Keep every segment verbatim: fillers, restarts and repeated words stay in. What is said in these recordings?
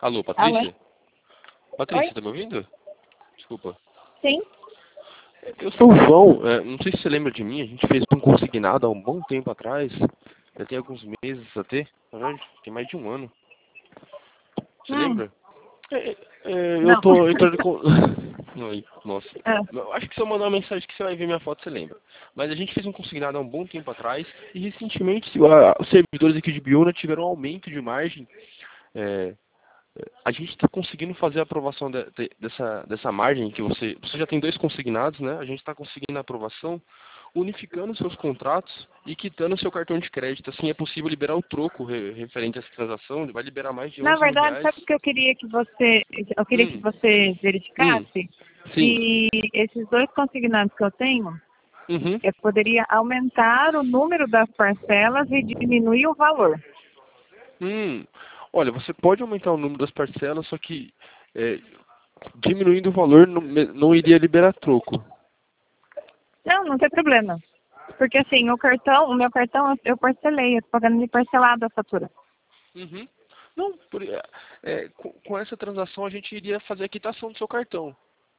Alô, Alô? Patrícia? Patrícia, Oi? tá me ouvindo? Desculpa. Sim? Eu sou o João, é, não sei se você lembra de mim, a gente fez um consignado há um bom tempo atrás, já tem alguns meses até, na verdade, tem mais de um ano. Você Hum, lembra? É, é, é, eu não. tô entrando com... Ai, nossa. Ah, Eu acho que se eu mandar uma mensagem que você vai ver minha foto, você lembra. Mas a gente fez um consignado há um bom tempo atrás e recentemente a- os servidores aqui de Biúna tiveram um aumento de margem. É, a gente está conseguindo fazer a aprovação de- de- dessa, dessa margem que você... Você já tem dois consignados, né? A gente está conseguindo a aprovação, unificando seus contratos e quitando seu cartão de crédito. Assim, é possível liberar o troco re- referente a essa transação. Ele vai liberar mais de na onze mil verdade, reais. sabe o que eu queria que você, eu queria que Hum, você hum, verificasse? sim. Se esses dois consignados que eu tenho, Uhum. eu poderia aumentar o número das parcelas e diminuir o valor. Hum, olha, você pode aumentar o número das parcelas, só que é, diminuindo o valor não, me- não iria liberar troco. Não, não tem problema. Porque assim, o cartão, o meu cartão eu parcelei, eu tô pagando ele parcelado a fatura. Uhum. Não, por- é, é, com, com essa transação a gente iria fazer a quitação do seu cartão.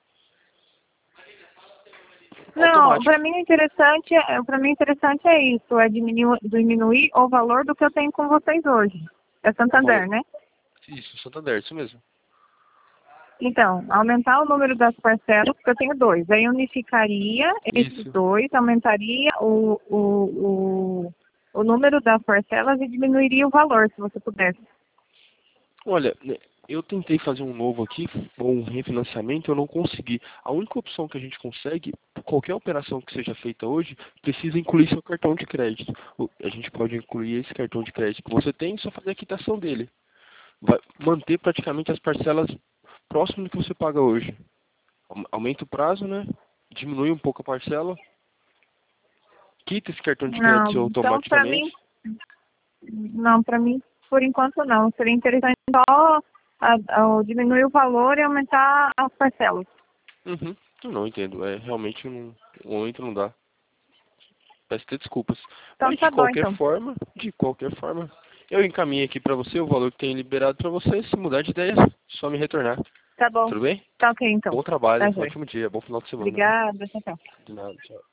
Não, Automático. para mim o interessante, é- para mim o interessante é isso, é diminuir, diminuir o valor do que eu tenho com vocês hoje. É O valor. Santander, né? Isso, Santander, isso mesmo. Então, aumentar o número das parcelas, porque eu tenho dois. Aí unificaria esses Isso. dois, aumentaria o, o, o, o número das parcelas e diminuiria o valor, se você pudesse. Olha, né, eu tentei fazer um novo aqui, ou um refinanciamento, eu não consegui. A única opção que a gente consegue, qualquer operação que seja feita hoje, precisa incluir seu cartão de crédito. O- A gente pode incluir esse cartão de crédito que você tem e só fazer a quitação dele. Vai manter praticamente as parcelas próximo do que você paga hoje. Aum- Aumenta o prazo, né? Diminui um pouco a parcela, quita esse cartão de crédito Não, seu então para mim, automaticamente. não, para mim, por enquanto não. Seria interessante só a, a, diminuir o valor e aumentar as parcelas. Uhum. Eu não entendo, é realmente não, o momento não dá. Peço até desculpas. Então Mas de tá bom, qualquer então. forma, de qualquer forma, eu encaminhei aqui pra você o valor que tem liberado pra você. Se mudar de ideia, só me retornar. Tá bom. Tudo bem? Tá ok, então. Bom trabalho, Tá, joia. ótimo dia, bom final de semana. Obrigada, tchau, tchau. De nada, tchau.